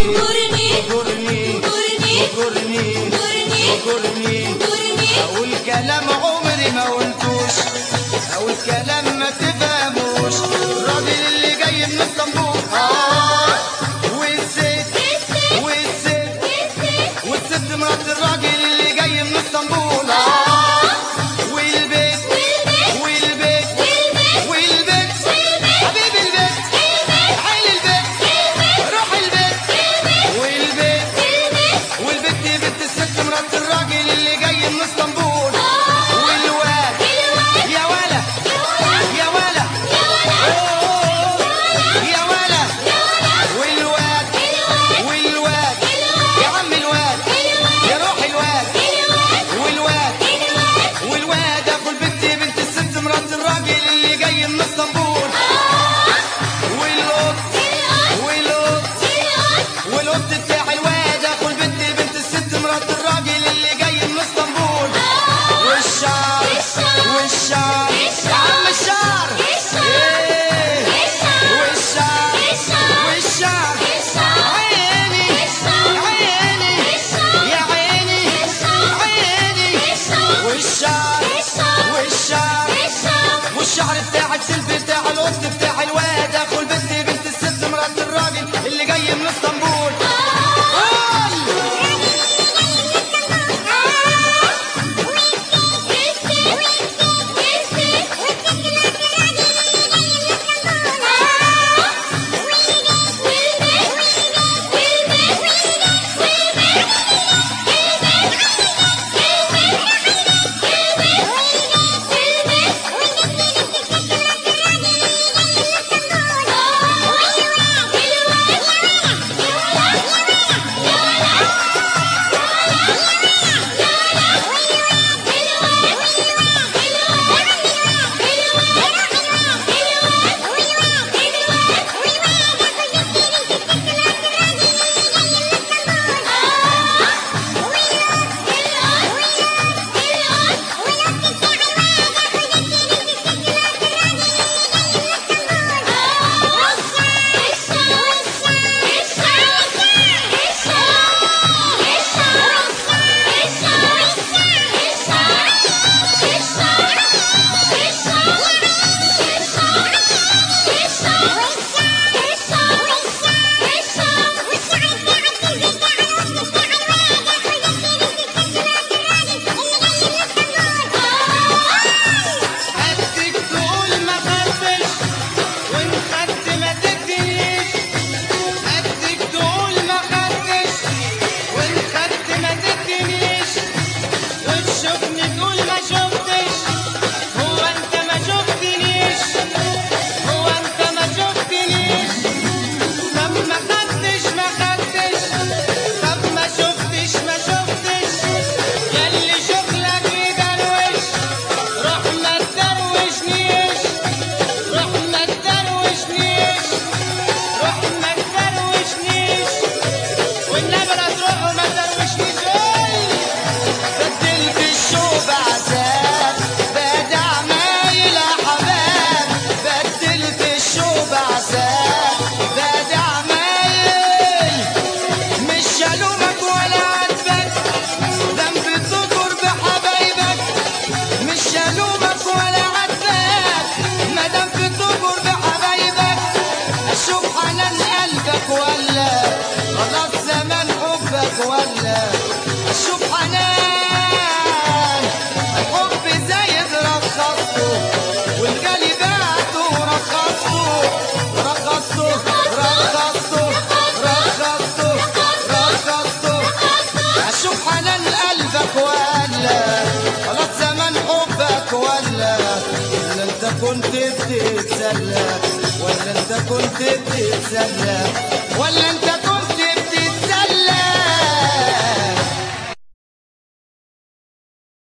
أقول كلام عمري ما قلتوش، أقول كلام ما تفهموش. الراجل اللي جاي من اسطنبول والست مرات الراجل اللي جاي من اسطنبول والبيت حبيب البيت عين البيت روح البيت والبيت دي بنت الست مرات الراجل اللي جاي من اسطنبول والواد يا ولا يا ولا يا ولا والواد يا عم الواد يا روح الواد والواد اخو البنت بنت الست مرات الراجل اللي جاي من اسطنبول والقط بتاع الواد اخو البنت بنت الست مرات الراجل اللي جاي من اسطنبول والشعر يا عم الشعر والشعر عيني يا عيني والشعر بتاع السلب بتاع القط بتاع الواد اخو البنت بنت الست مرات الراجل اللي جاي من اسطنبول. شوف حنان الحب زايد رخصته والغالي بعته رخصته اشوف حنان قلبك ولا خلاص زمان حبك ولا انت كنت بتتسلى